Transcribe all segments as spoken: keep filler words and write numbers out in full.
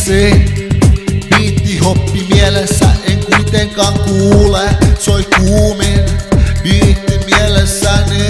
tanssi. Biitti hoppi mielessä, en kuitenkaan kuule. Soi kuumin, biitti mielessäni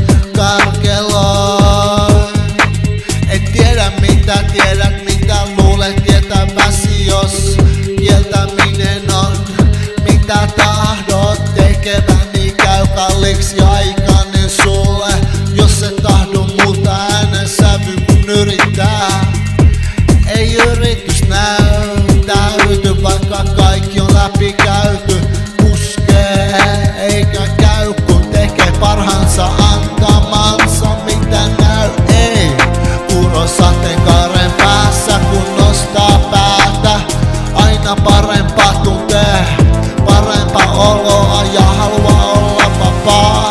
karkeloi. En tiedä mitä tiedät, mitä luulet tietäväsi, jos kieltäminen on mitä tahdot tekeväni. Käy kalliiksi aikani sulle, jos et tahdo multa äänen sävy kun yrittää. Ei yritys näyttäyty, vaikka kaikki on läpi käyty. Puskee eikä käy, kun tekee parhaansa antamansa mitä näy. Ei kuuro sateenkaaren päässä, kun nostaa päätä. Aina parempaa tuntee, parempaa oloa ja haluaa olla vapaa.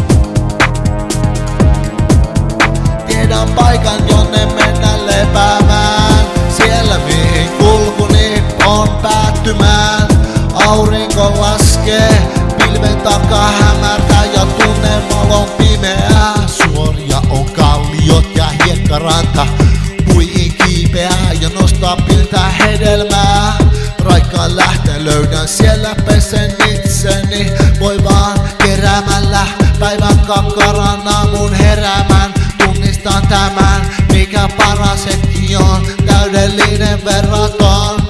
Tiedän paikan, jonne mennä lepäämään. Siellä mihin kulkuni on päättymään. Aurinko laskee, pilven takaa hämärtää ja tunnemalon pimeää. Suoria on kalliot ja hiekkaranta. Puihin kiipeää ja nostaa piltää hedelmää. Raikkaan lähteen löydän, siellä pesen itseni. Voi vaan keräämällä päivän kakkarana mun heräämän. Tunnistan tämän, mikä paras hetki on, täydellinen verraton.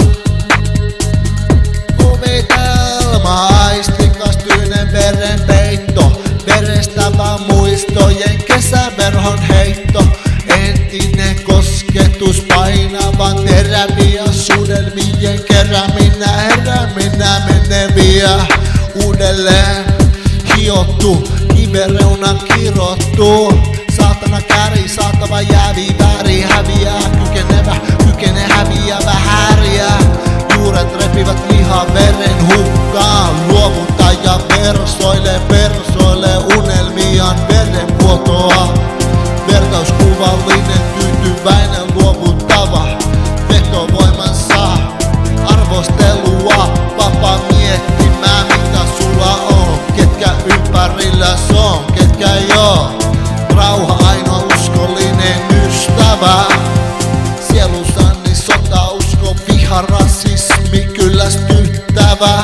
Kuvitelma, aistikas tyyneen verenpeitto. Verestävä muistojen kesäverhon heitto. Entinen kosketus, painavan teräviä suudelmien kerääminä, herääminä meneviä. Uudelleen hiottu, kivereunan kirottu. Saatana käri, saatava jäävi, väri häviää. Kykenevä, kykene häviävä häriä. Juuret repivät lihan veren hukkaan. Luovuttaja versoilee, versoilee unelmiaan verenvuotoa. Vertauskuvallinen, tyytyväinen, luovuttava. Vetovoimansa arvostelua. Vapaa miettimään mitä sulla on. Ketkä ympärillä on, ketkä ei oo. Rauha ainoa uskollinen ystävä. Sielussani sota, usko, viha, rasismi kyllästyttävä.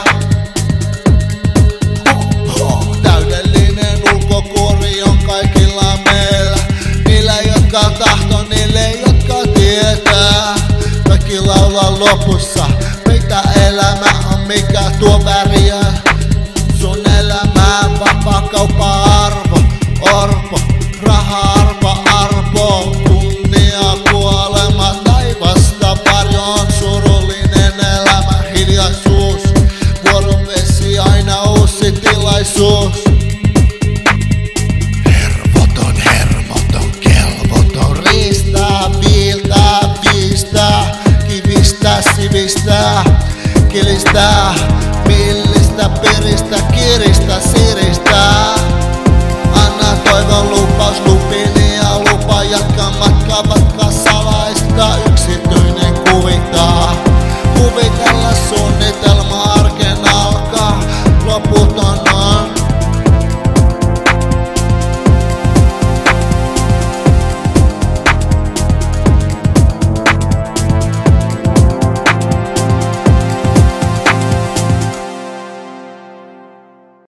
Ho, ho. Täydellinen ulkokuori on kaikilla meillä. Niillä jotka tahtoo, niille jotka tietää. Kaikki laulaa lopussa, mitä elämä on, mikä tuo väriä. Sun elämään vapaa kauppa-arvo, orpo. Raha-arpa, arpo, kunnia, kuolema, taivasta varjo on surullinen elämä, hiljaisuus, vuoronvesi, aina uusi tilaisuus. Hervoton, hermoton, kelvoton, riistää, viiltää, viistää, kivistää, sivistää, kilistää, millistä, piristä, kiristä, siristää. Anna toivon lupaus, lupini ja lupa jatkaa matkaa, vaikka salaista yksityinen kuvittaa.